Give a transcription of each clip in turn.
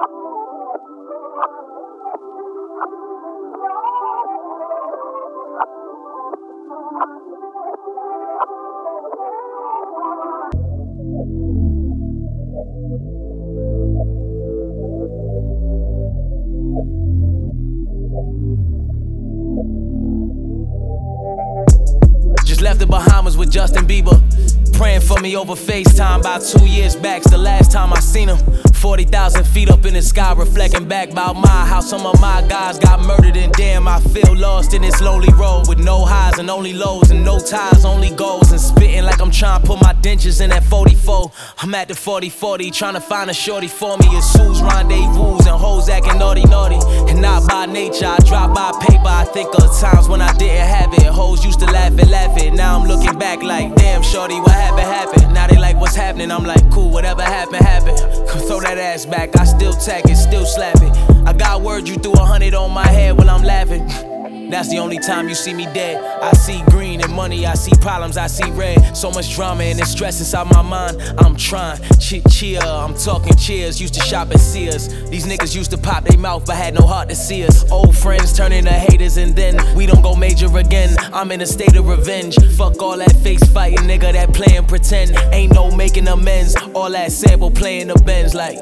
Just left the Bahamas with Justin Bieber. Praying for me over FaceTime about 2 years back. It's the last time I seen him. 40,000 feet up in the sky, reflecting back about how some of my guys got murdered. And damn, I feel lost in this lonely road with no highs and only lows and no ties, only goals. And spitting like I'm trying to put my dentures in that 44. I'm at the 40-40 trying to find a shorty for me. It's who's rendezvous and hoes acting naughty. And not by nature, I drop by paper. I think of times when I didn't have it. Hoes used to laugh it. Now I'm looking back like, damn, shorty, what happened? Now they like, what's happening? I'm like, cool, whatever happened. Come throw that ass back, I still tag it, still slap it. I got word you threw 100 on my head when I'm laughing. That's the only time you see me dead. I see green and money, I see problems, I see red. So much drama and it's stress inside my mind. I'm trying, cheer, I'm talking cheers. Used to shop at Sears. These niggas used to pop their mouth but had no heart to see us. Old friends turn into haters and then we don't go major again. I'm in a state of revenge. Fuck all that face fighting, nigga, that playing pretend. Ain't no making amends. All that sample playing the Benz like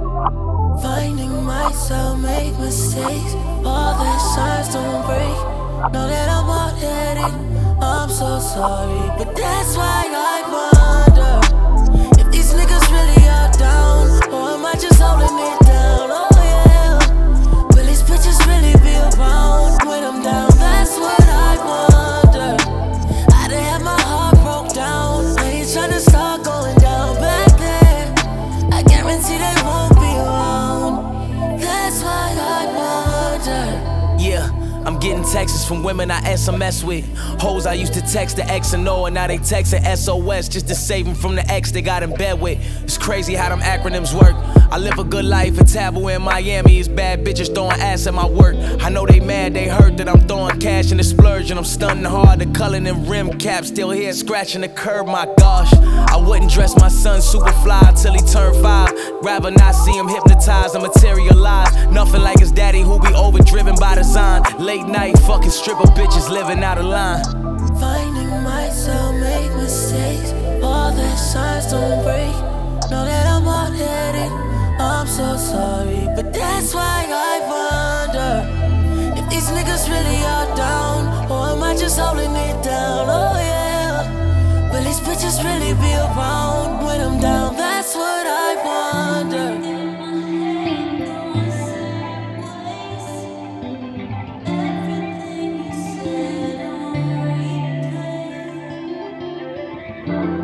finding myself, make mistakes. All the signs don't break. Know that I'm hard-headed, I'm so sorry. But that's why I wonder if these niggas really are down, or am I just holding it down? Oh yeah, will these bitches really be around when I'm down? That's what I wonder. I done had my heart broke down. I ain't tryna start going down back there. I guarantee they won't be around. That's why I wonder. yeah, I'm getting texts from women I SMS with. Hoes I used to text the X and O, and now they texting SOS just to save them from the ex they got in bed with. It's crazy how them acronyms work. I live a good life, a taboo in Miami. It's bad bitches throwing ass at my work. I know they mad, they hurt that I'm throwing cash in the splurge, and I'm stunning hard. The color and rim cap still here, scratching the curb, my gosh. I wouldn't dress my son super fly till he turned 5. Rather not see him hypnotized and materialize. Nothing like his daddy who be overdriven by design. Late night fucking stripper bitches living out of line. Finding myself, make mistakes. All the signs don't break. Know that I'm hard-headed, I'm so sorry. But that's why I wonder if these niggas really are down, or am I just holding it down? Oh yeah, will these bitches really be around when I'm down? That's what I wonder. Everything you said,